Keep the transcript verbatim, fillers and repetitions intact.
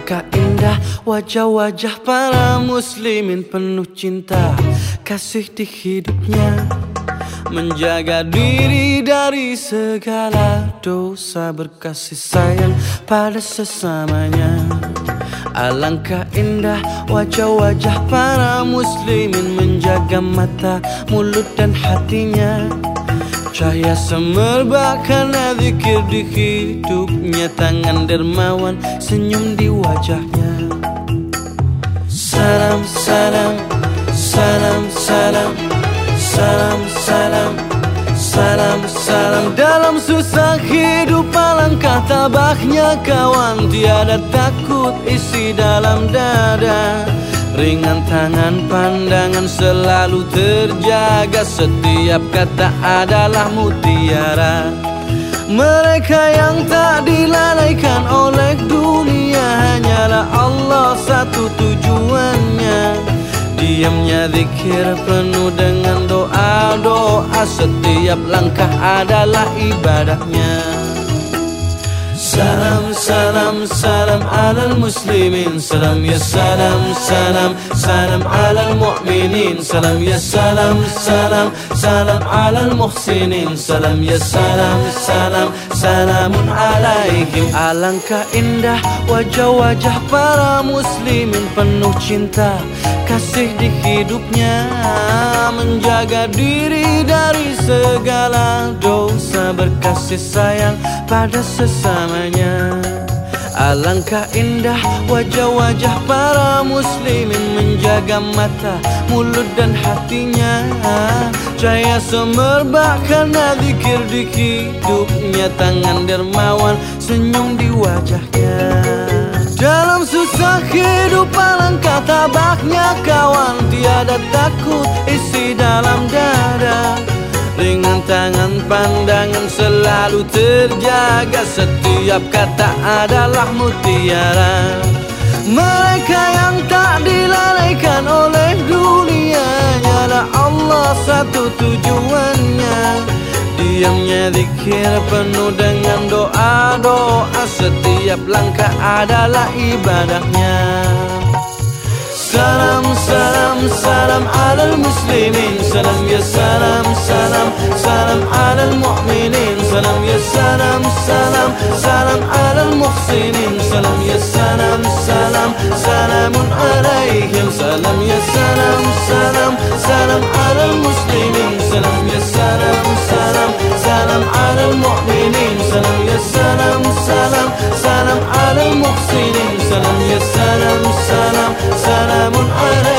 Alangkah indah wajah-wajah para muslimin penuh cinta kasih di hidupnya, menjaga diri dari segala dosa, berkasih sayang pada sesamanya. Alangkah indah wajah-wajah para muslimin, menjaga mata, mulut dan hatinya. Cahaya semerbak karena zikir di hidupnya, tangan dermawan, senyum di wajahnya. Salam, salam, salam, salam, salam, salam, salam, salam. Dalam susah hidup alangkah tabahnya kawan, tiada takut isi dalam dada. Ringan tangan pandangan selalu terjaga, setiap kata adalah mutiara. Mereka yang tak dilalaikan oleh dunia, hanyalah Allah satu tujuannya. Diamnya zikir penuh dengan doa-doa, setiap langkah adalah ibadahnya. Salam, salam, salam alal muslimin. Salam ya salam, salam, salam alal mu'minin. Salam ya salam, salam, salam alal muhsinin. Salam ya salam, salam, salamun alaihim. Alangkah indah wajah-wajah para muslimin penuh cinta kasih di hidupnya, menjaga diri dari segala dosa, berkasih sayang pada sesamanya. Alangkah indah wajah-wajah para muslimin, menjaga mata, mulut dan hatinya. Cahaya semerbak karena zikir di hidupnya, tangan dermawan, senyum di wajahnya. Dalam susah hidup alangkah tabahnya kawan, tiada takut isi dalam dada. Ringan tangan pandangan selalu terjaga, setiap kata adalah mutiara. Mereka yang tak dilalaikan oleh dunia, hanyalah Allah satu tujuannya. Diamnya zikir penuh dengan doa-doa, setiap langkah adalah ibadahnya. Salam, salam, salam alal muslimin. Salam ya salam, salam, salam alal mu'minin. Salam ya salam, salam, salam alal muhsinin. Salam ya salam, salam, salamun alaihim. Salam ya salam, salam, salam alal muslimin. Salam ya salam, salam, salam alal mu'minin. Salam ya salam, salam, salam alal muhsinin. Salam ya salam, salam, salamun alaihim.